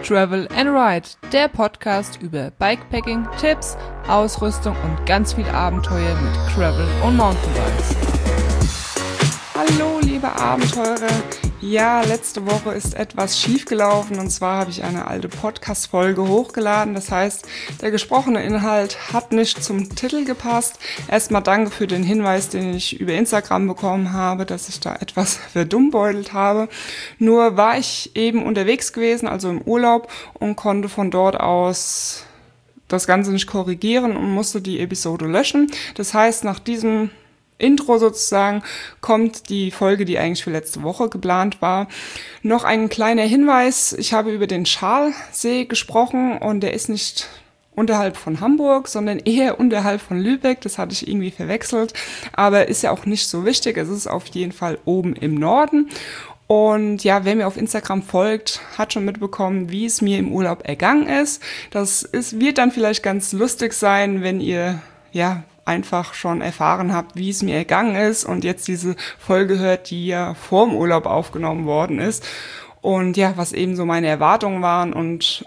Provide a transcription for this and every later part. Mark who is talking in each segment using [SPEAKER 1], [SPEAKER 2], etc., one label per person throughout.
[SPEAKER 1] Travel and Ride, der Podcast über Bikepacking, Tipps, Ausrüstung und ganz viel Abenteuer mit Gravel und Mountainbikes. Hallo liebe Abenteurer! Ja, letzte Woche ist etwas schief gelaufen und zwar habe ich eine alte Podcast-Folge hochgeladen. Das heißt, der gesprochene Inhalt hat nicht zum Titel gepasst. Erstmal danke für den Hinweis, den ich über Instagram bekommen habe, dass ich da etwas verdummbeutelt habe. Nur war ich eben unterwegs gewesen, also im Urlaub, und konnte von dort aus das Ganze nicht korrigieren und musste die Episode löschen. Das heißt, nach diesem Intro sozusagen kommt die Folge, die eigentlich für letzte Woche geplant war. Noch ein kleiner Hinweis: Ich habe über den Schalsee gesprochen und der ist nicht unterhalb von Hamburg, sondern eher unterhalb von Lübeck. Das hatte ich irgendwie verwechselt, aber ist ja auch nicht so wichtig. Es ist auf jeden Fall oben im Norden. Und ja, wer mir auf Instagram folgt, hat schon mitbekommen, wie es mir im Urlaub ergangen ist. Wird dann vielleicht ganz lustig sein, wenn ihr einfach schon erfahren habt, wie es mir ergangen ist und jetzt diese Folge hört, die ja vor dem Urlaub aufgenommen worden ist. Und ja, was eben so meine Erwartungen waren. Und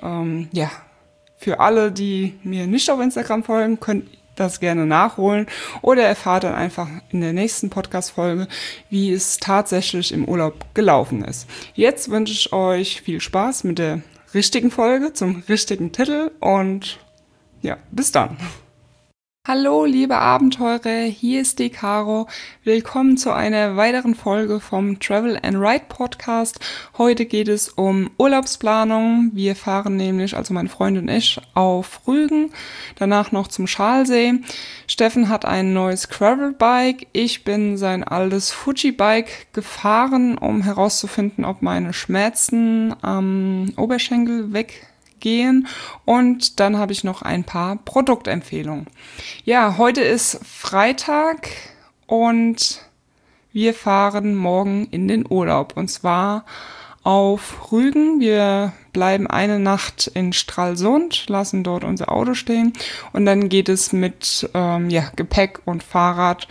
[SPEAKER 1] für alle, die mir nicht auf Instagram folgen, könnt ihr das gerne nachholen oder erfahrt dann einfach in der nächsten Podcast-Folge, wie es tatsächlich im Urlaub gelaufen ist. Jetzt wünsche ich euch viel Spaß mit der richtigen Folge zum richtigen Titel und ja, bis dann. Hallo liebe Abenteurer, hier ist die Caro. Willkommen zu einer weiteren Folge vom Travel and Ride Podcast. Heute geht es um Urlaubsplanung. Wir fahren nämlich, also meine Freundin und ich, auf Rügen, danach noch zum Schalsee. Steffen hat ein neues Gravelbike. Ich bin sein altes Fuji-Bike gefahren, um herauszufinden, ob meine Schmerzen am Oberschenkel weggehen. Und dann habe ich noch ein paar Produktempfehlungen. Ja, heute ist Freitag und wir fahren morgen in den Urlaub und zwar auf Rügen. Wir bleiben eine Nacht in Stralsund, lassen dort unser Auto stehen und dann geht es mit Gepäck und Fahrrad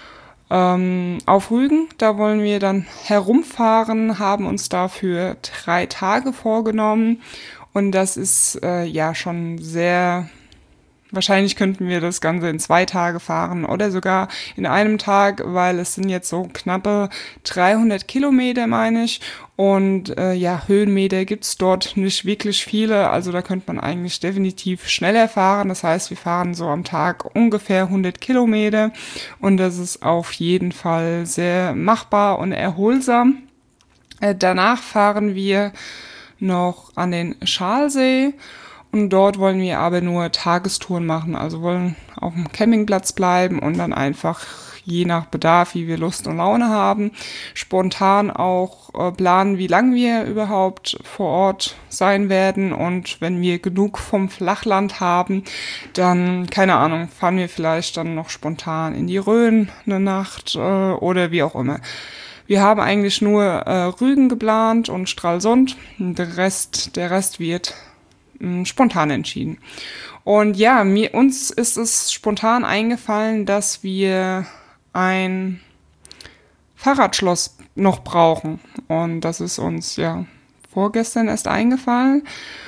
[SPEAKER 1] auf Rügen. Da wollen wir dann herumfahren, haben uns dafür 3 Tage vorgenommen. Und das ist schon sehr, wahrscheinlich könnten wir das Ganze in 2 Tage fahren oder sogar in einem Tag, weil es sind jetzt so knappe 300 Kilometer, meine ich. Und Höhenmeter gibt's dort nicht wirklich viele, also da könnte man eigentlich definitiv schneller fahren. Das heißt, wir fahren so am Tag ungefähr 100 Kilometer und das ist auf jeden Fall sehr machbar und erholsam. Danach fahren wir noch an den Schalsee und dort wollen wir aber nur Tagestouren machen, also wollen auf dem Campingplatz bleiben und dann einfach je nach Bedarf, wie wir Lust und Laune haben, spontan auch planen, wie lange wir überhaupt vor Ort sein werden und wenn wir genug vom Flachland haben, dann, keine Ahnung, fahren wir vielleicht dann noch spontan in die Rhön eine Nacht oder wie auch immer. Wir haben eigentlich nur Rügen geplant und Stralsund. Der Rest wird spontan entschieden. Und ja, uns ist es spontan eingefallen, dass wir ein Fahrradschloss noch brauchen. Und das ist uns vorgestern erst eingefallen.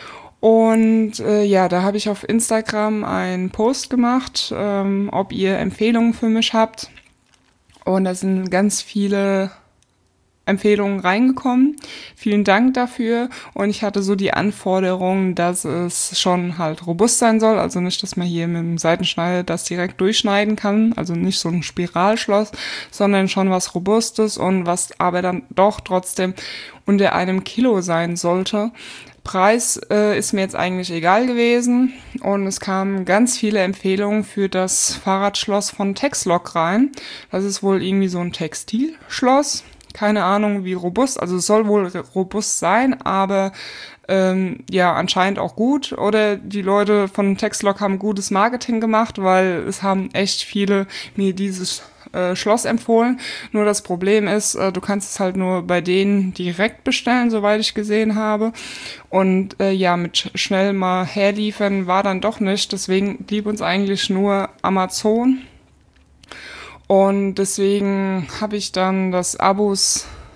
[SPEAKER 1] Und da habe ich auf Instagram einen Post gemacht, ob ihr Empfehlungen für mich habt. Und da sind ganz viele Empfehlungen reingekommen. Vielen Dank dafür. Und ich hatte so die Anforderung, dass es schon halt robust sein soll. Also nicht, dass man hier mit dem Seitenschneider das direkt durchschneiden kann. Also nicht so ein Spiralschloss, sondern schon was Robustes und was aber dann doch trotzdem unter 1 Kilo sein sollte. Preis ist mir jetzt eigentlich egal gewesen und es kamen ganz viele Empfehlungen für das Fahrradschloss von Texlock rein. Das ist wohl irgendwie so ein Textilschloss. Keine Ahnung, wie robust, also es soll wohl robust sein, aber anscheinend auch gut. Oder die Leute von Texlock haben gutes Marketing gemacht, weil es haben echt viele mir dieses Schloss empfohlen. Nur das Problem ist, du kannst es halt nur bei denen direkt bestellen, soweit ich gesehen habe. Und mit schnell mal herliefern war dann doch nicht. Deswegen blieb uns eigentlich nur Amazon. Und deswegen habe ich dann das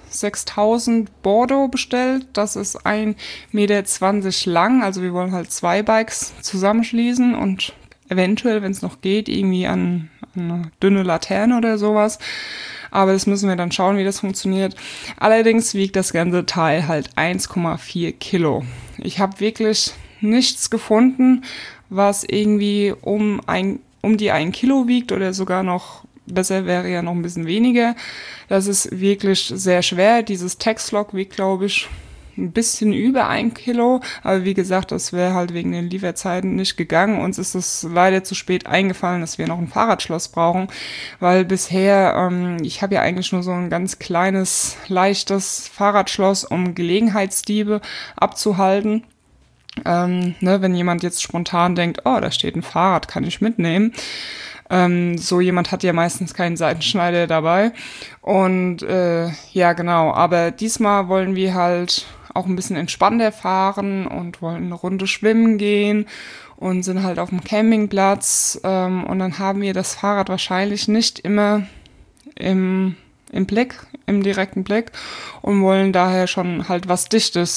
[SPEAKER 1] 6000 Bordeaux bestellt. Das ist 1,20 Meter lang. Also wir wollen halt 2 Bikes zusammenschließen und eventuell, wenn es noch geht, irgendwie an eine dünne Laterne oder sowas. Aber das müssen wir dann schauen, wie das funktioniert. Allerdings wiegt das ganze Teil halt 1,4 Kilo. Ich habe wirklich nichts gefunden, was irgendwie um die 1 Kilo wiegt oder sogar noch besser wäre ja noch ein bisschen weniger. Das ist wirklich sehr schwer. Dieses Texlog wiegt, glaube ich, ein bisschen über 1 Kilo. Aber wie gesagt, das wäre halt wegen den Lieferzeiten nicht gegangen. Uns ist es leider zu spät eingefallen, dass wir noch ein Fahrradschloss brauchen. Weil bisher, ich habe ja eigentlich nur so ein ganz kleines, leichtes Fahrradschloss, um Gelegenheitsdiebe abzuhalten. Wenn jemand jetzt spontan denkt, oh, da steht ein Fahrrad, kann ich mitnehmen. So jemand hat ja meistens keinen Seitenschneider dabei. Und ja, genau. Aber diesmal wollen wir halt auch ein bisschen entspannter fahren und wollen eine Runde schwimmen gehen und sind halt auf dem Campingplatz. Und dann haben wir das Fahrrad wahrscheinlich nicht immer im direkten Blick und wollen daher schon halt was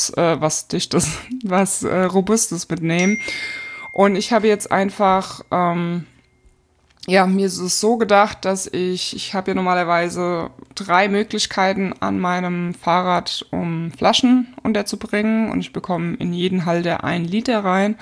[SPEAKER 1] Robustes mitnehmen. Und ich habe jetzt einfach, mir ist es so gedacht, dass ich habe ja normalerweise 3 Möglichkeiten an meinem Fahrrad, um Flaschen unterzubringen, und ich bekomme in jeden Halter 1 Liter rein.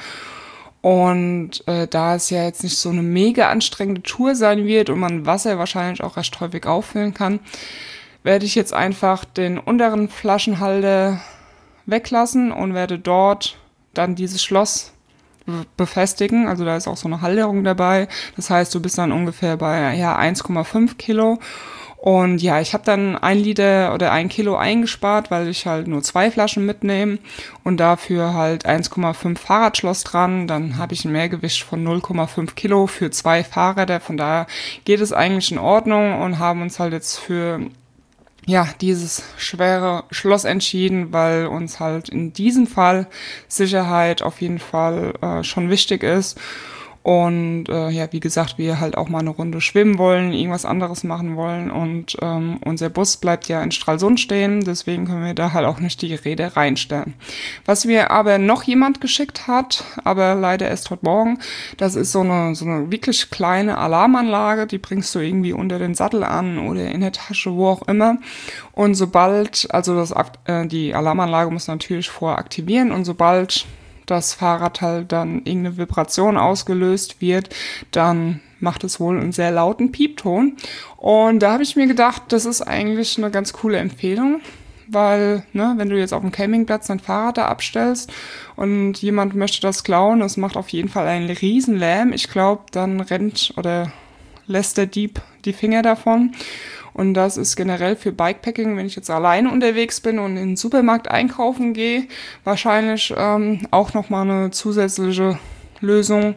[SPEAKER 1] Und da es ja jetzt nicht so eine mega anstrengende Tour sein wird und man Wasser wahrscheinlich auch recht häufig auffüllen kann, werde ich jetzt einfach den unteren Flaschenhalter weglassen und werde dort dann dieses Schloss befestigen. Also da ist auch so eine Halterung dabei. Das heißt, du bist dann ungefähr bei 1,5 Kilo. Und ja, ich habe dann 1 Liter oder 1 Kilo eingespart, weil ich halt nur 2 Flaschen mitnehme und dafür halt 1,5 Fahrradschloss dran. Dann habe ich ein Mehrgewicht von 0,5 Kilo für 2 Fahrräder. Von daher geht es eigentlich in Ordnung und haben uns halt jetzt für dieses schwere Schloss entschieden, weil uns halt in diesem Fall Sicherheit auf jeden Fall schon wichtig ist. Und wie gesagt, wir halt auch mal eine Runde schwimmen wollen, irgendwas anderes machen wollen. Und unser Bus bleibt ja in Stralsund stehen, deswegen können wir da halt auch nicht die Räder reinstellen. Was mir aber noch jemand geschickt hat, aber leider erst heute Morgen, das ist so eine wirklich kleine Alarmanlage, die bringst du irgendwie unter den Sattel an oder in der Tasche, wo auch immer. Und sobald, die Alarmanlage muss natürlich vorher aktivieren, und sobald das Fahrrad halt dann irgendeine Vibration ausgelöst wird, dann macht es wohl einen sehr lauten Piepton. Und da habe ich mir gedacht, das ist eigentlich eine ganz coole Empfehlung, weil, wenn du jetzt auf dem Campingplatz dein Fahrrad da abstellst und jemand möchte das klauen, es macht auf jeden Fall einen riesen Lärm. Ich glaube, dann rennt oder lässt der Dieb die Finger davon. Und das ist generell für Bikepacking, wenn ich jetzt alleine unterwegs bin und in den Supermarkt einkaufen gehe, wahrscheinlich auch nochmal eine zusätzliche Lösung,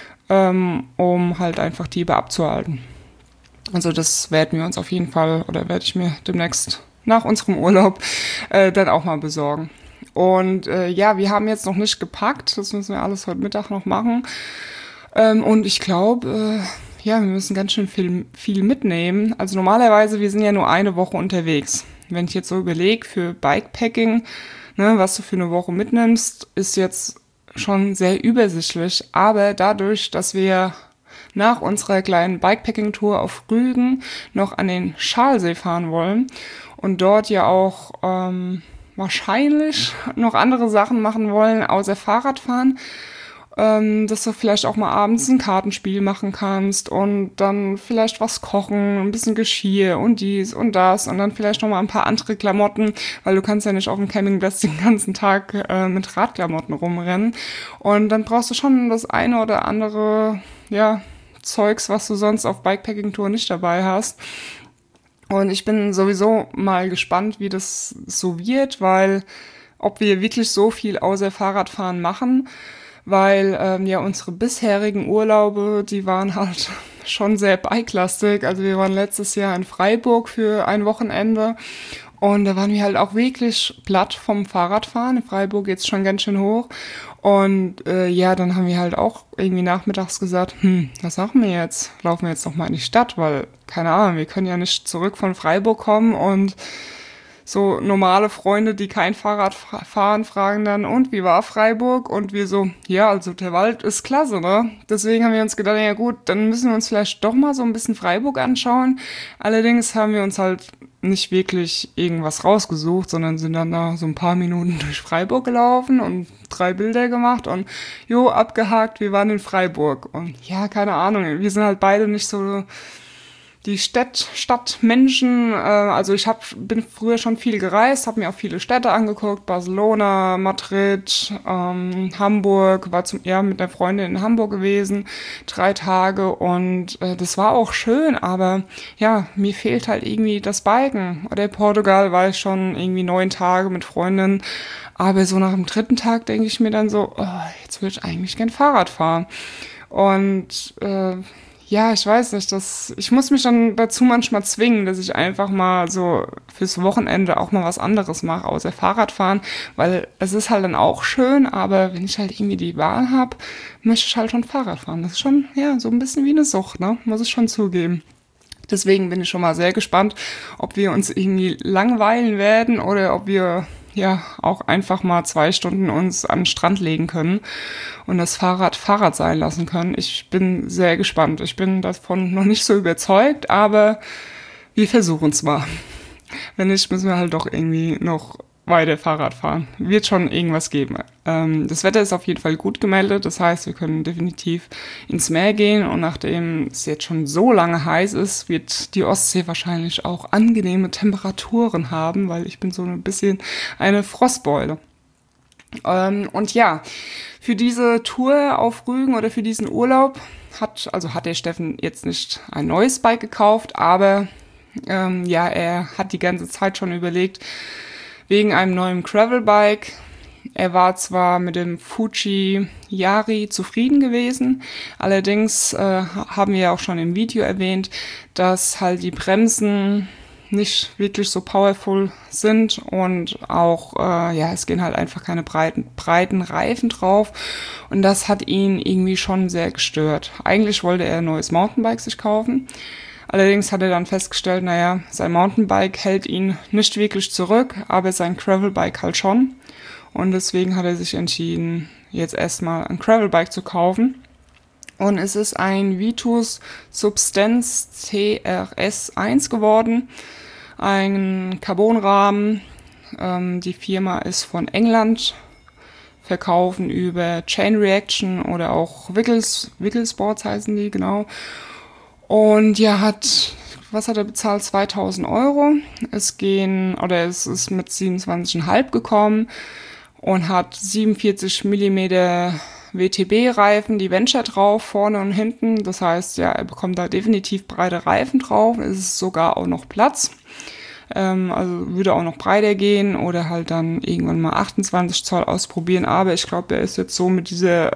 [SPEAKER 1] um halt einfach Diebe abzuhalten. Also das werden wir uns auf jeden Fall, oder werde ich mir demnächst nach unserem Urlaub dann auch mal besorgen. Und wir haben jetzt noch nicht gepackt, das müssen wir alles heute Mittag noch machen. Und ich glaube, wir müssen ganz schön viel mitnehmen. Also normalerweise, wir sind ja nur eine Woche unterwegs. Wenn ich jetzt so überlege, für Bikepacking, was du für eine Woche mitnimmst, ist jetzt schon sehr übersichtlich. Aber dadurch, dass wir nach unserer kleinen Bikepacking-Tour auf Rügen noch an den Schalsee fahren wollen und dort ja auch wahrscheinlich noch andere Sachen machen wollen, außer Fahrradfahren, dass du vielleicht auch mal abends ein Kartenspiel machen kannst und dann vielleicht was kochen, ein bisschen Geschirr und dies und das und dann vielleicht noch mal ein paar andere Klamotten, weil du kannst ja nicht auf dem Campingplatz den ganzen Tag mit Radklamotten rumrennen. Und dann brauchst du schon das eine oder andere, Zeugs, was du sonst auf Bikepacking-Tour nicht dabei hast. Und ich bin sowieso mal gespannt, wie das so wird, weil ob wir wirklich so viel außer Fahrradfahren machen, weil unsere bisherigen Urlaube, die waren halt schon sehr bikelastig. Also wir waren letztes Jahr in Freiburg für ein Wochenende und da waren wir halt auch wirklich platt vom Fahrradfahren. In Freiburg geht's schon ganz schön hoch. Und dann haben wir halt auch irgendwie nachmittags gesagt, was machen wir jetzt? Laufen wir jetzt noch mal in die Stadt, weil, keine Ahnung, wir können ja nicht zurück von Freiburg kommen und so normale Freunde, die kein Fahrrad fahren, fragen dann, und wie war Freiburg? Und wir so, ja, also der Wald ist klasse, ne? Deswegen haben wir uns gedacht, ja gut, dann müssen wir uns vielleicht doch mal so ein bisschen Freiburg anschauen. Allerdings haben wir uns halt nicht wirklich irgendwas rausgesucht, sondern sind dann da so ein paar Minuten durch Freiburg gelaufen und 3 Bilder gemacht und abgehakt, wir waren in Freiburg. Und ja, keine Ahnung, wir sind halt beide nicht so die Stadtmenschen. Also bin früher schon viel gereist, habe mir auch viele Städte angeguckt, Barcelona, Madrid, Hamburg, war mit der Freundin in Hamburg gewesen, 3 Tage und das war auch schön, aber ja, mir fehlt halt irgendwie das Biken. Oder in Portugal war ich schon irgendwie 9 Tage mit Freundinnen, aber so nach dem 3. Tag denke ich mir dann so, jetzt würde ich eigentlich gern Fahrrad fahren. Und ja, ich weiß nicht, ich muss mich dann dazu manchmal zwingen, dass ich einfach mal so fürs Wochenende auch mal was anderes mache, außer Fahrradfahren, weil es ist halt dann auch schön, aber wenn ich halt irgendwie die Wahl habe, möchte ich halt schon Fahrrad fahren. Das ist schon, ja, so ein bisschen wie eine Sucht, ne? Muss ich schon zugeben. Deswegen bin ich schon mal sehr gespannt, ob wir uns irgendwie langweilen werden oder ob wir ja auch einfach mal 2 Stunden uns an den Strand legen können und das Fahrrad sein lassen können. Ich bin sehr gespannt. Ich bin davon noch nicht so überzeugt, aber wir versuchen es mal. Wenn nicht, müssen wir halt doch irgendwie noch weiter Fahrrad fahren. Wird schon irgendwas geben. Das Wetter ist auf jeden Fall gut gemeldet. Das heißt, wir können definitiv ins Meer gehen. Und nachdem es jetzt schon so lange heiß ist, wird die Ostsee wahrscheinlich auch angenehme Temperaturen haben, weil ich bin so ein bisschen eine Frostbeule. Und ja, für diese Tour auf Rügen oder für diesen Urlaub hat der Steffen jetzt nicht ein neues Bike gekauft, aber er hat die ganze Zeit schon überlegt, wegen einem neuen Gravelbike. Er war zwar mit dem Fuji Yari zufrieden gewesen, allerdings haben wir ja auch schon im Video erwähnt, dass halt die Bremsen nicht wirklich so powerful sind und auch, es gehen halt einfach keine breiten Reifen drauf und das hat ihn irgendwie schon sehr gestört. Eigentlich wollte er ein neues Mountainbike sich kaufen. Allerdings hat er dann festgestellt, sein Mountainbike hält ihn nicht wirklich zurück, aber sein Gravelbike halt schon. Und deswegen hat er sich entschieden, jetzt erstmal ein Gravelbike zu kaufen. Und es ist ein Vitus Substance CRS1 geworden. Ein Carbonrahmen. Die Firma ist von England. Verkaufen über Chain Reaction oder auch Wigglesports heißen die, genau. Und was hat er bezahlt? 2.000 Euro. Es ist mit 27,5 gekommen und hat 47 mm WTB-Reifen, die Venture drauf, vorne und hinten. Das heißt, er bekommt da definitiv breite Reifen drauf. Es ist sogar auch noch Platz. Also würde auch noch breiter gehen oder halt dann irgendwann mal 28 Zoll ausprobieren. Aber ich glaube, er ist jetzt so mit dieser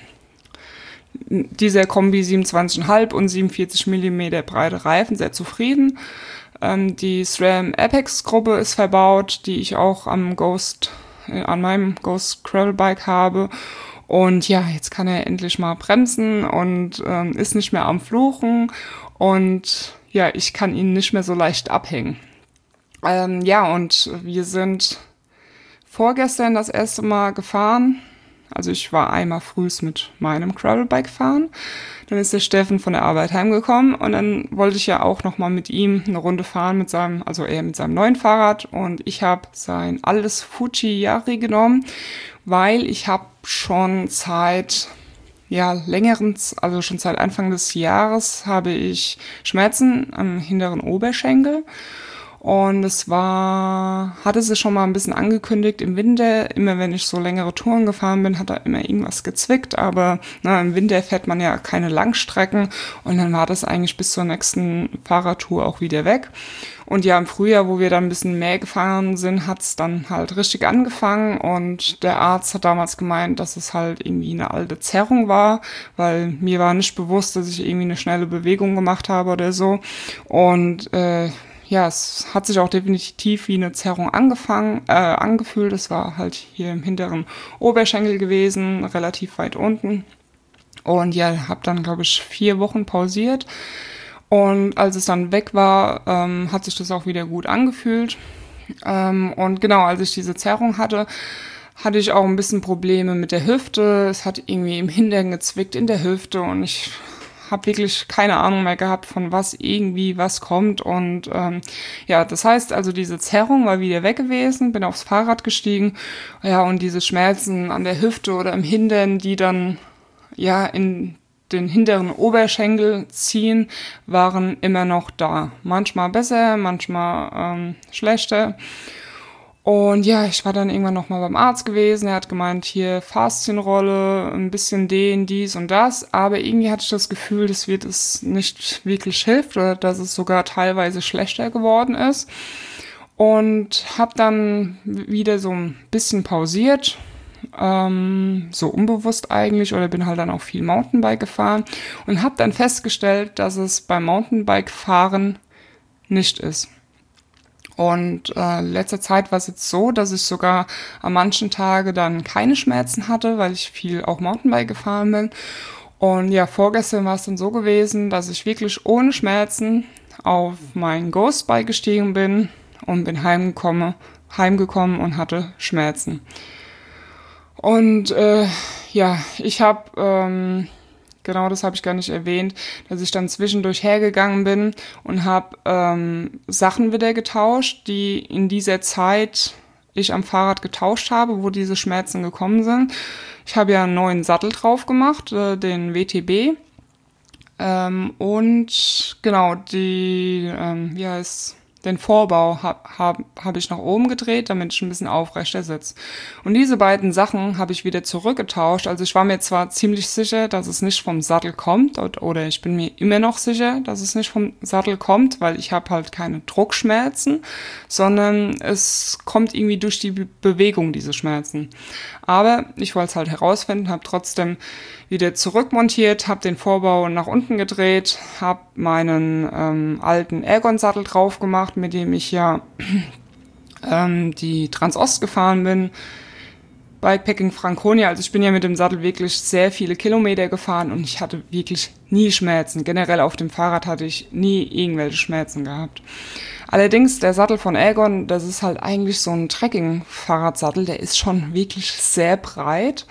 [SPEAKER 1] Kombi 27,5 und 47 mm breite Reifen sehr zufrieden. Die SRAM Apex Gruppe ist verbaut, die ich auch an meinem Ghost Gravelbike habe. Und ja, jetzt kann er endlich mal bremsen und ist nicht mehr am Fluchen. Und ja, ich kann ihn nicht mehr so leicht abhängen. Und wir sind vorgestern das erste Mal gefahren. Also ich war einmal frühs mit meinem Gravelbike fahren. Dann ist der Steffen von der Arbeit heimgekommen und dann wollte ich ja auch nochmal mit ihm eine Runde fahren mit seinem neuen Fahrrad. Und ich habe sein altes Fuji Yari genommen, weil ich habe schon seit schon seit Anfang des Jahres habe ich Schmerzen am hinteren Oberschenkel. Und hatte sie schon mal ein bisschen angekündigt im Winter. Immer wenn ich so längere Touren gefahren bin, hat da immer irgendwas gezwickt. Aber im Winter fährt man ja keine Langstrecken. Und dann war das eigentlich bis zur nächsten Fahrradtour auch wieder weg. Und ja, im Frühjahr, wo wir dann ein bisschen mehr gefahren sind, hat es dann halt richtig angefangen. Und der Arzt hat damals gemeint, dass es halt irgendwie eine alte Zerrung war. Weil mir war nicht bewusst, dass ich irgendwie eine schnelle Bewegung gemacht habe oder so. Und es hat sich auch definitiv wie eine Zerrung angefühlt. Es war halt hier im hinteren Oberschenkel gewesen, relativ weit unten. Und ja, habe dann, glaube ich, 4 Wochen pausiert. Und als es dann weg war, hat sich das auch wieder gut angefühlt. Und genau, als ich diese Zerrung hatte, hatte ich auch ein bisschen Probleme mit der Hüfte. Es hat irgendwie im Hintern gezwickt in der Hüfte und ich habe wirklich keine Ahnung mehr gehabt, von was irgendwie was kommt. Und ja, das heißt also, diese Zerrung war wieder weg gewesen, bin aufs Fahrrad gestiegen. Ja, und diese Schmerzen an der Hüfte oder im Hintern, die dann ja in den hinteren Oberschenkel ziehen, waren immer noch da. Manchmal besser, manchmal schlechter. Und ja, ich war dann irgendwann nochmal beim Arzt gewesen. Er hat gemeint, hier Faszienrolle, ein bisschen dies und das. Aber irgendwie hatte ich das Gefühl, dass es nicht wirklich hilft oder dass es sogar teilweise schlechter geworden ist. Und habe dann wieder so ein bisschen pausiert, so unbewusst eigentlich, oder bin halt dann auch viel Mountainbike gefahren und habe dann festgestellt, dass es beim Mountainbike-Fahren nicht ist. Und letzter Zeit war es jetzt so, dass ich sogar an manchen Tagen dann keine Schmerzen hatte, weil ich viel auch Mountainbike gefahren bin. Und ja, vorgestern war es dann so gewesen, dass ich wirklich ohne Schmerzen auf mein Ghostbike gestiegen bin und bin heimgekommen und hatte Schmerzen. Und ja, ich habe, genau das habe ich gar nicht erwähnt, dass ich dann zwischendurch hergegangen bin und habe Sachen wieder getauscht, die in dieser Zeit ich am Fahrrad getauscht habe, wo diese Schmerzen gekommen sind. Ich habe ja einen neuen Sattel drauf gemacht, den WTB. Und genau, den Vorbau hab ich nach oben gedreht, damit ich ein bisschen aufrechter sitze. Und diese beiden Sachen habe ich wieder zurückgetauscht. Also ich war mir zwar ziemlich sicher, dass es nicht vom Sattel kommt, oder ich bin mir immer noch sicher, dass es nicht vom Sattel kommt, weil ich habe halt keine Druckschmerzen, sondern es kommt irgendwie durch die Bewegung, diese Schmerzen. Aber ich wollte es halt herausfinden, habe trotzdem wieder zurückmontiert, habe den Vorbau nach unten gedreht, habe meinen alten Ergon-Sattel drauf gemacht, mit dem ich ja die Transost gefahren bin. Bikepacking Franconia, also ich bin ja mit dem Sattel wirklich sehr viele Kilometer gefahren und ich hatte wirklich nie Schmerzen. Generell auf dem Fahrrad hatte ich nie irgendwelche Schmerzen gehabt. Allerdings, der Sattel von Ergon, das ist halt eigentlich so ein Trekking-Fahrradsattel, der ist schon wirklich sehr breit.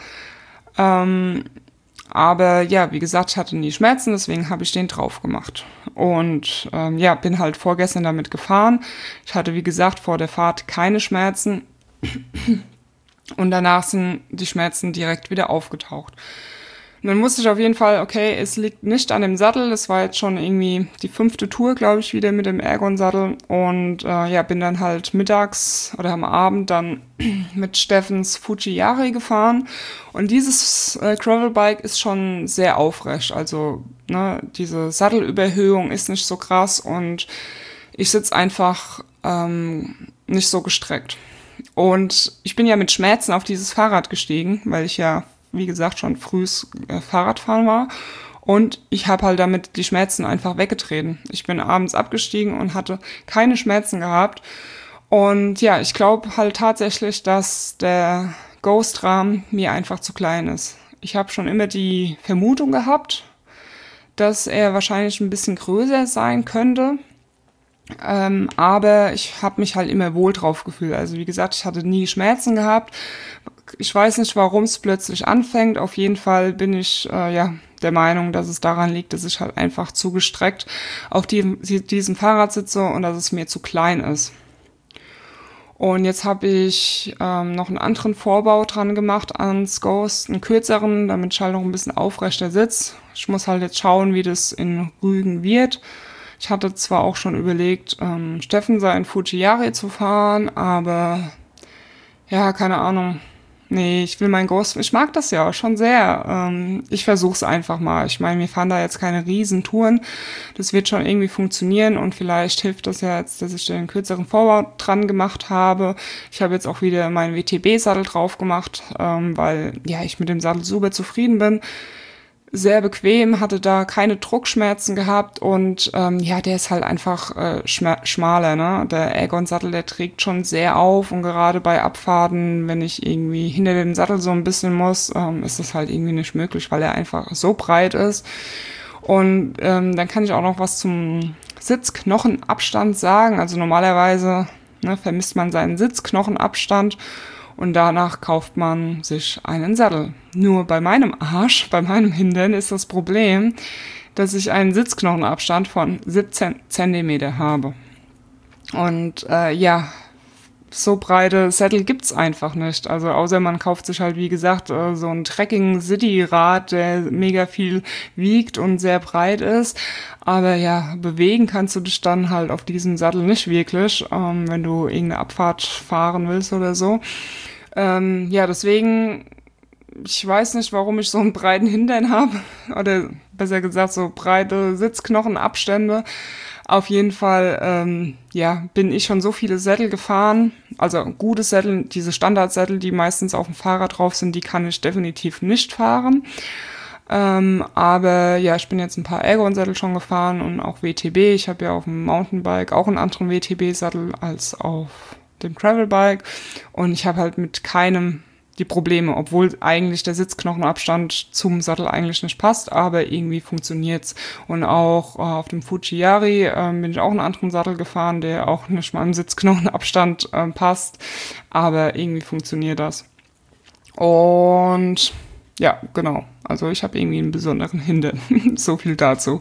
[SPEAKER 1] Aber ja, wie gesagt, ich hatte nie Schmerzen, deswegen habe ich den drauf gemacht. Und ja, bin halt vorgestern damit gefahren. Ich hatte, wie gesagt, vor der Fahrt keine Schmerzen. Und danach sind die Schmerzen direkt wieder aufgetaucht. Und dann musste ich auf jeden Fall, okay, es liegt nicht an dem Sattel. Das war jetzt schon irgendwie die 5. Tour, glaube ich, wieder mit dem Ergon-Sattel. Und ja, bin dann halt mittags oder am Abend dann mit Steffens Fuji-Yari gefahren. Und dieses Gravelbike ist schon sehr aufrecht. Also ne, diese Sattelüberhöhung ist nicht so krass und ich sitze einfach nicht so gestreckt. Und ich bin ja mit Schmerzen auf dieses Fahrrad gestiegen, weil ich ja, wie gesagt, schon frühes Fahrradfahren war. Und ich habe halt damit die Schmerzen einfach weggetreten. Ich bin abends abgestiegen und hatte keine Schmerzen gehabt. Und ja, ich glaube halt tatsächlich, dass der Ghost-Rahmen mir einfach zu klein ist. Ich habe schon immer die Vermutung gehabt, dass er wahrscheinlich ein bisschen größer sein könnte. Aber ich habe mich halt immer wohl drauf gefühlt. Also wie gesagt, ich hatte nie Schmerzen gehabt. Ich weiß nicht, warum es plötzlich anfängt. Auf jeden Fall bin ich ja der Meinung, dass es daran liegt, dass ich halt einfach zu gestreckt auf diesem Fahrrad sitze und dass es mir zu klein ist. Und jetzt habe ich noch einen anderen Vorbau dran gemacht ans Ghost, einen kürzeren, damit ich halt noch ein bisschen aufrechter sitze. Ich muss halt jetzt schauen, wie das in Rügen wird. Ich hatte zwar auch schon überlegt, Steffen sein Fuji-Yari zu fahren, aber ja, keine Ahnung. Nee, ich will mein Ghost, ich mag das ja schon sehr. Ich versuch's einfach mal. Ich meine, wir fahren da jetzt keine Riesentouren. Das wird schon irgendwie funktionieren und vielleicht hilft das ja jetzt, dass ich den kürzeren Vorbau dran gemacht habe. Ich habe jetzt auch wieder meinen WTB-Sattel drauf gemacht, weil ja ich mit dem Sattel super zufrieden bin. Sehr bequem, hatte da keine Druckschmerzen gehabt und ja, der ist halt einfach schmaler, ne? Der Ergon-Sattel, der trägt schon sehr auf und gerade bei Abfahrten, wenn ich irgendwie hinter dem Sattel so ein bisschen muss, ist das halt irgendwie nicht möglich, weil er einfach so breit ist. Und dann kann ich auch noch was zum Sitzknochenabstand sagen. Also normalerweise, ne, vermisst man seinen Sitzknochenabstand und danach kauft man sich einen Sattel. Nur bei meinem Arsch, bei meinem Hintern ist das Problem, dass ich einen Sitzknochenabstand von 17 Zentimeter habe. Und so breite Sättel gibt's einfach nicht. Also außer man kauft sich halt, wie gesagt, so ein Trekking-City-Rad, der mega viel wiegt und sehr breit ist. Aber ja, bewegen kannst du dich dann halt auf diesem Sattel nicht wirklich, wenn du irgendeine Abfahrt fahren willst oder so. Deswegen, ich weiß nicht, warum ich so einen breiten Hintern habe. Oder besser gesagt, so breite Sitzknochenabstände. Auf jeden Fall, bin ich schon so viele Sättel gefahren. Also gute Sättel, diese Standardsättel, die meistens auf dem Fahrrad drauf sind, die kann ich definitiv nicht fahren. Aber ja, ich bin jetzt ein paar Ergon-Sättel schon gefahren und auch WTB. Ich habe ja auf dem Mountainbike auch einen anderen WTB-Sattel als auf dem Gravelbike. Und ich habe halt mit keinem die Probleme, obwohl eigentlich der Sitzknochenabstand zum Sattel eigentlich nicht passt, aber irgendwie funktioniert's. Und auch auf dem Fuji-Yari bin ich auch einen anderen Sattel gefahren, der auch nicht mal im Sitzknochenabstand passt, aber irgendwie funktioniert das. Und ja, genau. Also ich habe irgendwie einen besonderen Hintern. So viel dazu.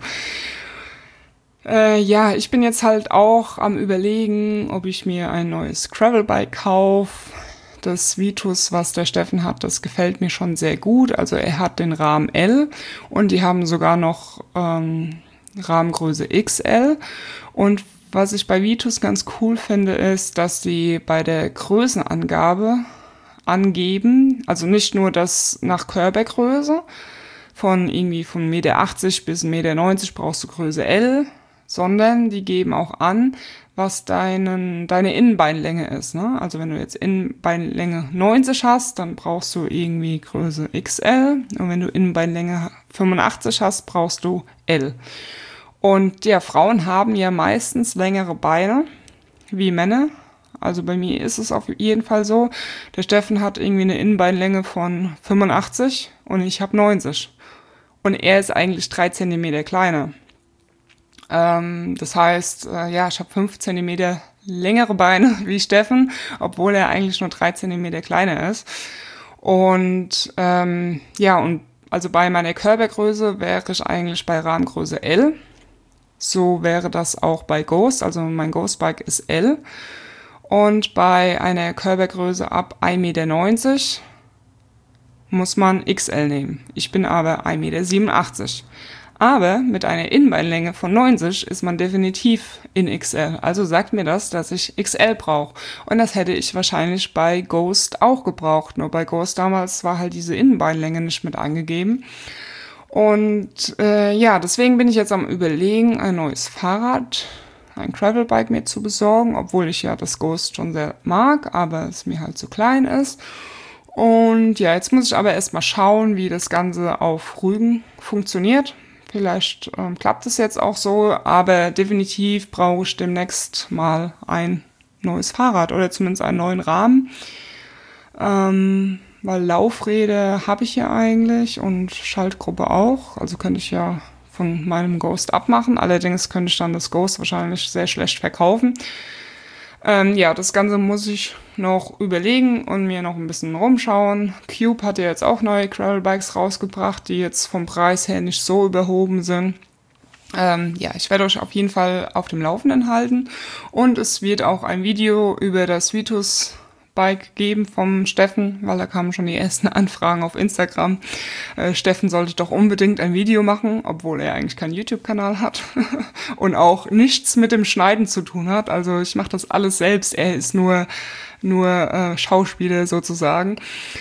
[SPEAKER 1] Ich bin jetzt halt auch am Überlegen, ob ich mir ein neues Gravelbike kaufe. Das Vitus, was der Steffen hat, das gefällt mir schon sehr gut. Also er hat den Rahmen L und die haben sogar noch Rahmengröße XL. Und was ich bei Vitus ganz cool finde, ist, dass die bei der Größenangabe angeben, also nicht nur das nach Körpergröße, von 1,80 Meter bis 1,90 Meter brauchst du Größe L, sondern die geben auch an, was deine Innenbeinlänge ist, ne? Also wenn du jetzt Innenbeinlänge 90 hast, dann brauchst du irgendwie Größe XL. Und wenn du Innenbeinlänge 85 hast, brauchst du L. Und ja, Frauen haben ja meistens längere Beine wie Männer. Also bei mir ist es auf jeden Fall so. Der Steffen hat irgendwie eine Innenbeinlänge von 85 und ich habe 90. Und er ist eigentlich 3 Zentimeter kleiner. Das heißt, ich habe 5 Zentimeter längere Beine wie Steffen, obwohl er eigentlich nur 3 Zentimeter kleiner ist. Und also bei meiner Körpergröße wäre ich eigentlich bei Rahmengröße L. So wäre das auch bei Ghost, also mein Ghostbike ist L. Und bei einer Körpergröße ab 1,90 Meter muss man XL nehmen. Ich bin aber 1,87 Meter. Aber mit einer Innenbeinlänge von 90 ist man definitiv in XL. Also sagt mir das, dass ich XL brauche. Und das hätte ich wahrscheinlich bei Ghost auch gebraucht. Nur bei Ghost damals war halt diese Innenbeinlänge nicht mit angegeben. Und deswegen bin ich jetzt am Überlegen, ein neues Fahrrad, ein Gravelbike mir zu besorgen, obwohl ich ja das Ghost schon sehr mag, aber es mir halt zu klein ist. Und ja, jetzt muss ich aber erstmal schauen, wie das Ganze auf Rügen funktioniert. Vielleicht klappt es jetzt auch so, aber definitiv brauche ich demnächst mal ein neues Fahrrad oder zumindest einen neuen Rahmen. Weil Laufräder habe ich ja eigentlich und Schaltgruppe auch. Also könnte ich ja von meinem Ghost abmachen. Allerdings könnte ich dann das Ghost wahrscheinlich sehr schlecht verkaufen. Das Ganze muss ich noch überlegen und mir noch ein bisschen rumschauen. Cube hat ja jetzt auch neue Gravelbikes rausgebracht, die jetzt vom Preis her nicht so überhoben sind. Ich werde euch auf jeden Fall auf dem Laufenden halten. Und es wird auch ein Video über das Vitus Bike geben vom Steffen, weil da kamen schon die ersten Anfragen auf Instagram. Steffen sollte doch unbedingt ein Video machen, obwohl er eigentlich keinen YouTube-Kanal hat und auch nichts mit dem Schneiden zu tun hat. Also ich mache das alles selbst. Er ist nur Schauspieler sozusagen.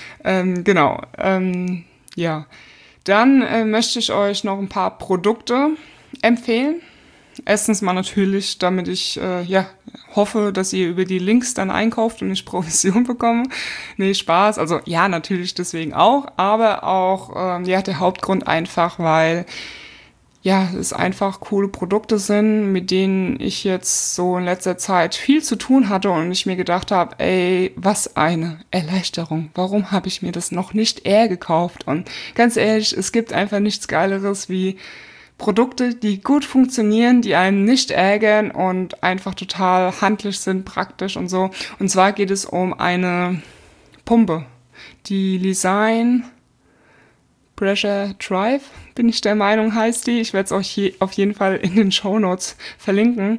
[SPEAKER 1] Dann möchte ich euch noch ein paar Produkte empfehlen. Erstens mal natürlich, damit ich hoffe, dass ihr über die Links dann einkauft und ich Provision bekomme. Nee, Spaß. Also ja, natürlich deswegen auch, aber auch der Hauptgrund einfach, weil es einfach coole Produkte sind, mit denen ich jetzt so in letzter Zeit viel zu tun hatte und ich mir gedacht habe, ey, was eine Erleichterung. Warum habe ich mir das noch nicht eher gekauft? Und ganz ehrlich, es gibt einfach nichts Geileres wie Produkte, die gut funktionieren, die einen nicht ärgern und einfach total handlich sind, praktisch und so. Und zwar geht es um eine Pumpe, die Lesign Pressure Drive, bin ich der Meinung, heißt die. Ich werde es euch auf jeden Fall in den Shownotes verlinken.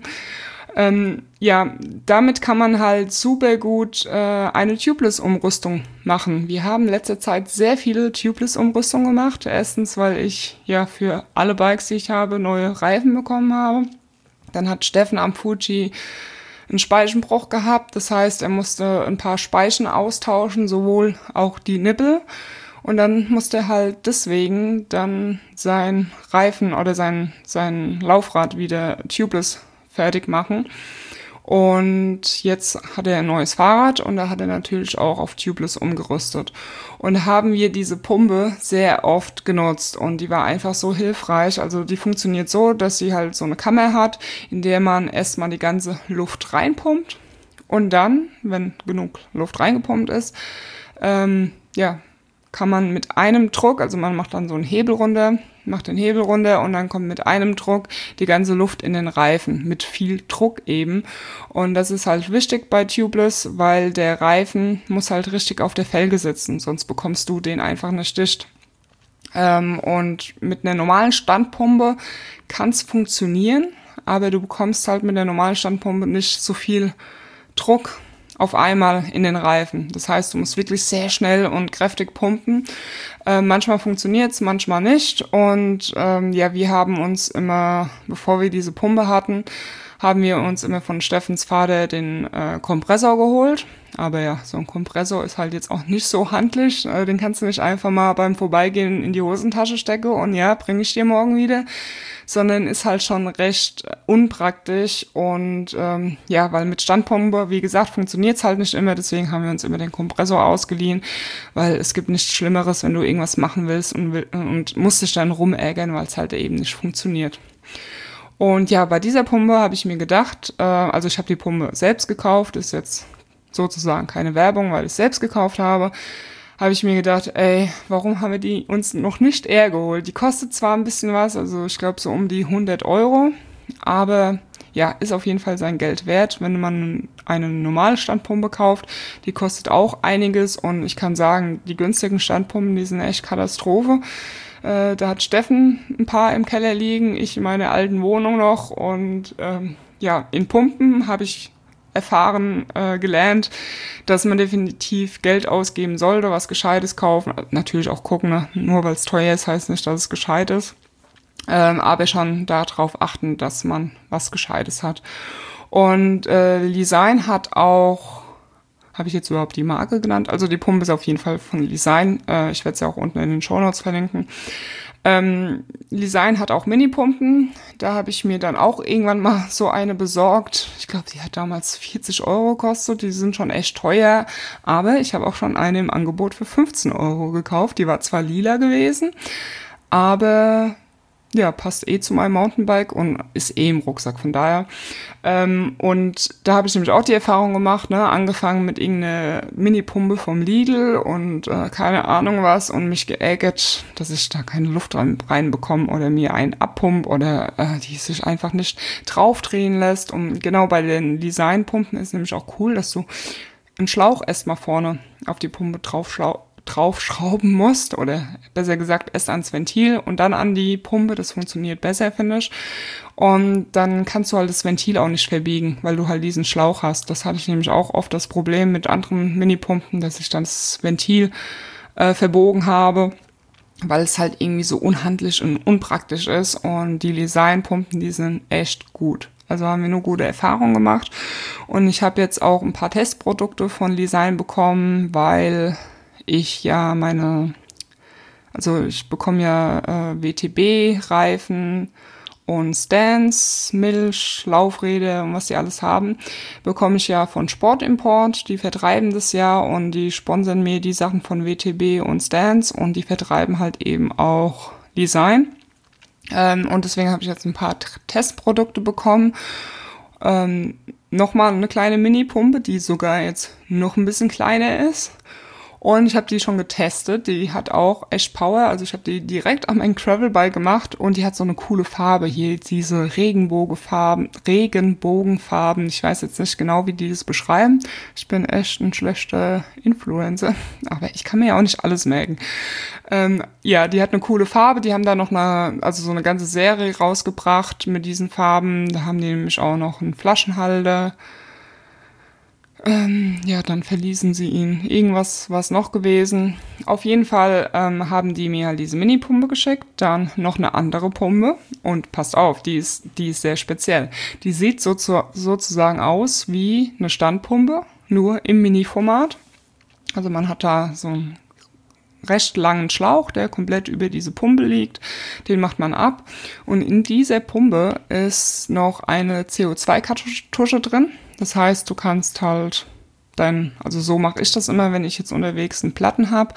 [SPEAKER 1] Damit kann man halt super gut eine Tubeless-Umrüstung machen. Wir haben in letzter Zeit sehr viele Tubeless-Umrüstungen gemacht. Erstens, weil ich ja für alle Bikes, die ich habe, neue Reifen bekommen habe. Dann hat Steffen am Fuji einen Speichenbruch gehabt. Das heißt, er musste ein paar Speichen austauschen, sowohl auch die Nippel. Und dann musste er halt deswegen dann sein Reifen oder sein Laufrad wieder tubeless fertig machen. Und jetzt hat er ein neues Fahrrad und da hat er natürlich auch auf tubeless umgerüstet. Und da haben wir diese Pumpe sehr oft genutzt und die war einfach so hilfreich. Also die funktioniert so, dass sie halt so eine Kammer hat, in der man erstmal die ganze Luft reinpumpt und dann, wenn genug Luft reingepumpt ist, kann man mit einem Druck, also man macht dann so einen Hebel runter, macht den Hebel runter und dann kommt mit einem Druck die ganze Luft in den Reifen, mit viel Druck eben. Und das ist halt wichtig bei Tubeless, weil der Reifen muss halt richtig auf der Felge sitzen, sonst bekommst du den einfach nicht dicht. Und mit einer normalen Standpumpe kann es funktionieren, aber du bekommst halt mit der normalen Standpumpe nicht so viel Druck auf einmal in den Reifen. Das heißt, du musst wirklich sehr schnell und kräftig pumpen. Manchmal funktioniert's, manchmal nicht. Und wir haben uns immer, bevor wir diese Pumpe hatten, haben wir uns immer von Steffens Vater den Kompressor geholt. Aber ja, so ein Kompressor ist halt jetzt auch nicht so handlich. Den kannst du nicht einfach mal beim Vorbeigehen in die Hosentasche stecken und ja, bringe ich dir morgen wieder. Sondern ist halt schon recht unpraktisch und weil mit Standpumpe, wie gesagt, funktioniert's halt nicht immer, deswegen haben wir uns immer den Kompressor ausgeliehen, weil es gibt nichts Schlimmeres, wenn du irgendwas machen willst und musst dich dann rumärgern, weil es halt eben nicht funktioniert. Und ja, bei dieser Pumpe habe ich mir gedacht, also ich habe die Pumpe selbst gekauft, ist jetzt sozusagen keine Werbung, weil ich es selbst gekauft habe ich mir gedacht, warum haben wir die uns noch nicht eher geholt? Die kostet zwar ein bisschen was, also ich glaube so um die 100 €, aber ja, ist auf jeden Fall sein Geld wert, wenn man eine normale Standpumpe kauft. Die kostet auch einiges und ich kann sagen, die günstigen Standpumpen, die sind echt Katastrophe. Da hat Steffen ein paar im Keller liegen, ich in meiner alten Wohnung noch und in Pumpen habe ich gelernt, dass man definitiv Geld ausgeben sollte, was Gescheites kaufen. Natürlich auch gucken, ne? Nur weil es teuer ist, heißt nicht, dass es gescheit ist. Aber schon darauf achten, dass man was Gescheites hat. Und Lesign hat auch, habe ich jetzt überhaupt die Marke genannt? Also die Pumpe ist auf jeden Fall von Lesign. Ich werde sie auch unten in den Shownotes verlinken. Lesign hat auch Mini-Pumpen. Da habe ich mir dann auch irgendwann mal so eine besorgt. Ich glaube, die hat damals 40 € gekostet. Die sind schon echt teuer. Aber ich habe auch schon eine im Angebot für 15 € gekauft. Die war zwar lila gewesen, aber ja, passt zu meinem Mountainbike und ist im Rucksack, von daher. Und da habe ich nämlich auch die Erfahrung gemacht, ne, angefangen mit irgendeiner Mini-Pumpe vom Lidl und keine Ahnung was und mich geärgert, dass ich da keine Luft reinbekomme oder mir einen abpump oder die sich einfach nicht draufdrehen lässt. Und genau bei den Designpumpen ist nämlich auch cool, dass du einen Schlauch erstmal vorne auf die Pumpe draufschrauben musst oder besser gesagt erst ans Ventil und dann an die Pumpe, das funktioniert besser, finde ich. Und dann kannst du halt das Ventil auch nicht verbiegen, weil du halt diesen Schlauch hast. Das hatte ich nämlich auch oft das Problem mit anderen Minipumpen, dass ich dann das Ventil verbogen habe, weil es halt irgendwie so unhandlich und unpraktisch ist und die Lesign-Pumpen, die sind echt gut. Also haben wir nur gute Erfahrungen gemacht und ich habe jetzt auch ein paar Testprodukte von Lesign bekommen, weil ich ja ich bekomme ja WTB-Reifen und Stans, Milch, Laufräder und was die alles haben, bekomme ich ja von Sportimport. Die vertreiben das ja und die sponsern mir die Sachen von WTB und Stans und die vertreiben halt eben auch Lesign. Und deswegen habe ich jetzt ein paar Testprodukte bekommen. Nochmal eine kleine Mini-Pumpe, die sogar jetzt noch ein bisschen kleiner ist. Und ich habe die schon getestet. Die hat auch echt Power. Also ich habe die direkt an meinen Gravelbike gemacht und die hat so eine coole Farbe hier. Diese Regenbogenfarben. Ich weiß jetzt nicht genau, wie die das beschreiben. Ich bin echt ein schlechter Influencer. Aber ich kann mir ja auch nicht alles merken. Ja, die hat eine coole Farbe. Die haben da noch so eine ganze Serie rausgebracht mit diesen Farben. Da haben die nämlich auch noch einen Flaschenhalter. Ja, dann verließen sie ihn. Irgendwas war es noch gewesen. Auf jeden Fall haben die mir halt diese Mini-Pumpe geschickt, dann noch eine andere Pumpe. Und passt auf, die ist sehr speziell. Die sieht sozusagen aus wie eine Standpumpe, nur im Mini-Format. Also man hat da so einen recht langen Schlauch, der komplett über diese Pumpe liegt. Den macht man ab. Und in dieser Pumpe ist noch eine CO2-Kartusche drin. Das heißt, du kannst halt also so mache ich das immer, wenn ich jetzt unterwegs einen Platten habe,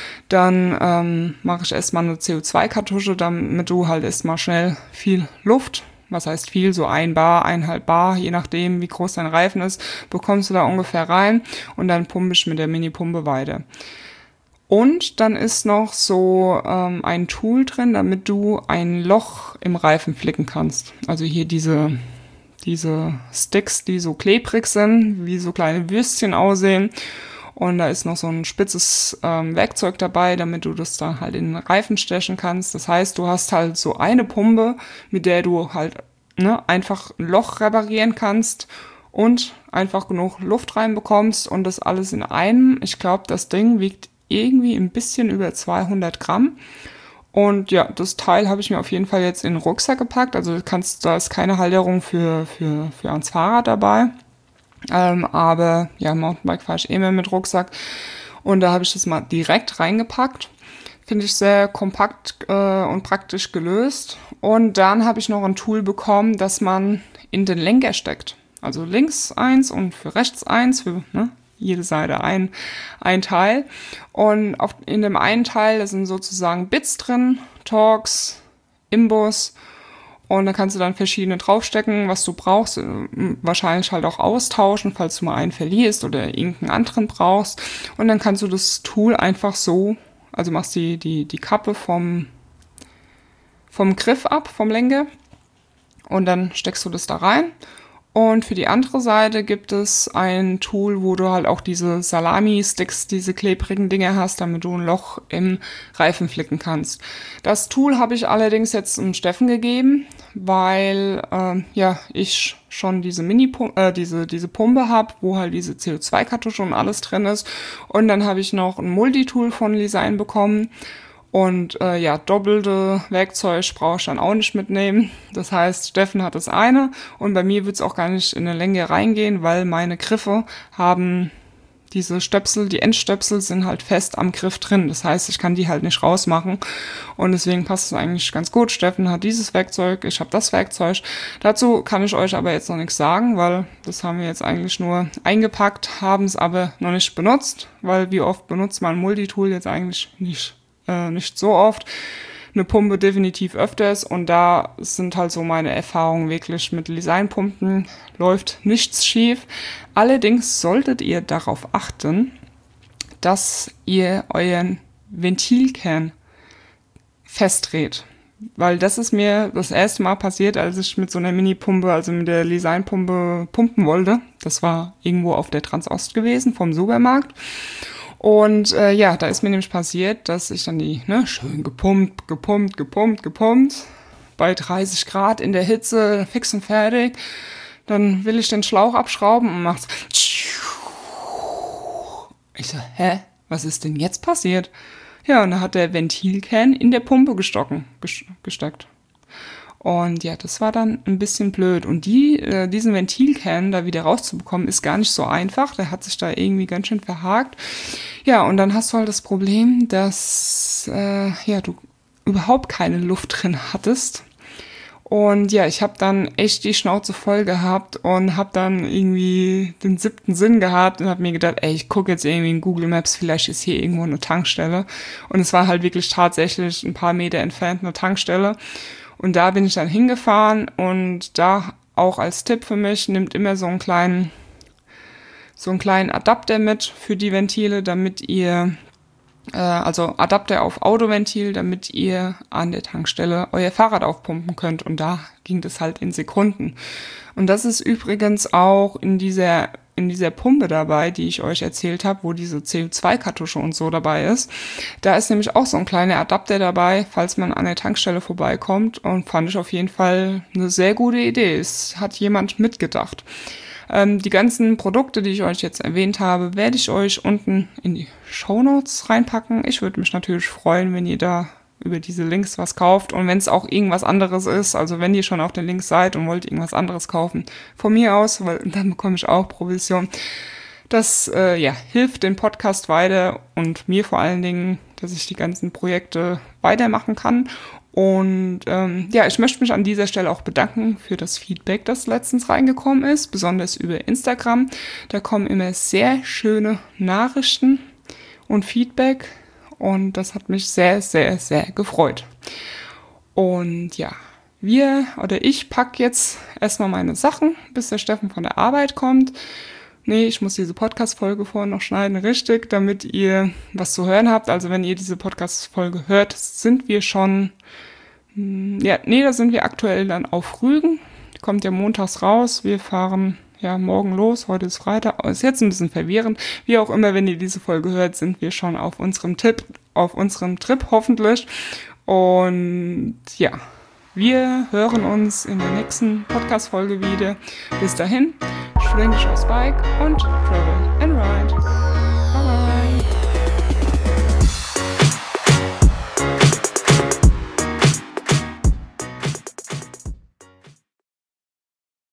[SPEAKER 1] dann mache ich erstmal eine CO2-Kartusche, damit du halt erstmal schnell viel Luft, was heißt viel, so 1 Bar, 1,5 Bar, je nachdem wie groß dein Reifen ist, bekommst du da ungefähr rein und dann pumpe ich mit der Mini-Pumpe weiter. Und dann ist noch so ein Tool drin, damit du ein Loch im Reifen flicken kannst. Also hier diese Sticks, die so klebrig sind, wie so kleine Würstchen aussehen. Und da ist noch so ein spitzes Werkzeug dabei, damit du das da halt in den Reifen stechen kannst. Das heißt, du hast halt so eine Pumpe, mit der du halt einfach ein Loch reparieren kannst und einfach genug Luft reinbekommst und das alles in einem. Ich glaube, das Ding wiegt irgendwie ein bisschen über 200 Gramm. Und ja, das Teil habe ich mir auf jeden Fall jetzt in den Rucksack gepackt. Also da ist keine Halterung für ans Fahrrad dabei. Aber ja, Mountainbike fahre ich mehr mit Rucksack. Und da habe ich das mal direkt reingepackt. Finde ich sehr kompakt und praktisch gelöst. Und dann habe ich noch ein Tool bekommen, das man in den Lenker steckt. Also links eins und für rechts eins, für jede Seite ein Teil. Und in dem einen Teil, da sind sozusagen Bits drin, Torx, Imbus. Und da kannst du dann verschiedene draufstecken, was du brauchst. Wahrscheinlich halt auch austauschen, falls du mal einen verlierst oder irgendeinen anderen brauchst. Und dann kannst du das Tool einfach so, also machst die Kappe vom Griff ab, vom Lenker. Und dann steckst du das da rein. Und für die andere Seite gibt es ein Tool, wo du halt auch diese Salami-Sticks, diese klebrigen Dinger hast, damit du ein Loch im Reifen flicken kannst. Das Tool habe ich allerdings jetzt dem Steffen gegeben, weil ich schon diese diese Pumpe habe, wo halt diese CO2-Kartusche und alles drin ist. Und dann habe ich noch ein Multitool von Lisein bekommen. Und doppelte Werkzeug brauche ich dann auch nicht mitnehmen. Das heißt, Steffen hat das eine und bei mir wird es auch gar nicht in eine Länge reingehen, weil meine Griffe haben diese Stöpsel, die Endstöpsel sind halt fest am Griff drin. Das heißt, ich kann die halt nicht rausmachen und deswegen passt es eigentlich ganz gut. Steffen hat dieses Werkzeug, ich habe das Werkzeug. Dazu kann ich euch aber jetzt noch nichts sagen, weil das haben wir jetzt eigentlich nur eingepackt, haben es aber noch nicht benutzt, weil wie oft benutzt man Multitool jetzt eigentlich nicht so oft. Eine Pumpe definitiv öfters und da sind halt so meine Erfahrungen wirklich mit Designpumpen. Läuft nichts schief. Allerdings solltet ihr darauf achten, dass ihr euren Ventilkern festdreht. Weil das ist mir das erste Mal passiert, als ich mit so einer Mini-Pumpe, also mit der Designpumpe pumpen wollte. Das war irgendwo auf der Transost gewesen, vom Supermarkt. Und da ist mir nämlich passiert, dass ich dann die schön gepumpt, bei 30 Grad in der Hitze, fix und fertig. Dann will ich den Schlauch abschrauben und macht's. Ich so, was ist denn jetzt passiert? Ja, und da hat der Ventilkern in der Pumpe gesteckt. Und ja, das war dann ein bisschen blöd. Und diesen Ventilkern da wieder rauszubekommen, ist gar nicht so einfach. Der hat sich da irgendwie ganz schön verhakt. Ja, und dann hast du halt das Problem, dass du überhaupt keine Luft drin hattest. Und ja, ich habe dann echt die Schnauze voll gehabt und habe dann irgendwie den 7. Sinn gehabt und habe mir gedacht, ich gucke jetzt irgendwie in Google Maps, vielleicht ist hier irgendwo eine Tankstelle. Und es war halt wirklich tatsächlich ein paar Meter entfernt eine Tankstelle. Und da bin ich dann hingefahren und da auch als Tipp für mich, nimmt immer so einen kleinen so einen kleinen Adapter mit für die Ventile, damit ihr also Adapter auf Autoventil, damit ihr an der Tankstelle euer Fahrrad aufpumpen könnt. Und da ging das halt in Sekunden. Und das ist übrigens auch in dieser Pumpe dabei, die ich euch erzählt habe, wo diese CO2-Kartusche und so dabei ist. Da ist nämlich auch so ein kleiner Adapter dabei, falls man an der Tankstelle vorbeikommt. Und fand ich auf jeden Fall eine sehr gute Idee. Es hat jemand mitgedacht. Die ganzen Produkte, die ich euch jetzt erwähnt habe, werde ich euch unten in die Shownotes reinpacken. Ich würde mich natürlich freuen, wenn ihr da über diese Links was kauft. Und wenn es auch irgendwas anderes ist, also wenn ihr schon auf den Links seid und wollt irgendwas anderes kaufen, von mir aus, weil dann bekomme ich auch Provision. Das hilft den Podcast weiter und mir vor allen Dingen, dass ich die ganzen Projekte weitermachen kann. Und ich möchte mich an dieser Stelle auch bedanken für das Feedback, das letztens reingekommen ist, besonders über Instagram. Da kommen immer sehr schöne Nachrichten und Feedback und das hat mich sehr, sehr, sehr gefreut. Und ja, ich packe jetzt erstmal meine Sachen, bis der Steffen von der Arbeit kommt. Nee, ich muss diese Podcast-Folge vorher noch schneiden, richtig, damit ihr was zu hören habt. Also wenn ihr diese Podcast-Folge hört, sind wir schon, da sind wir aktuell dann auf Rügen. Kommt ja montags raus. Wir fahren morgen los. Heute ist Freitag. Aber ist jetzt ein bisschen verwirrend. Wie auch immer, wenn ihr diese Folge hört, sind wir schon auf unserem Trip hoffentlich. Und ja, wir hören uns in der nächsten Podcast-Folge wieder. Bis dahin, schwing dich aufs Bike und travel.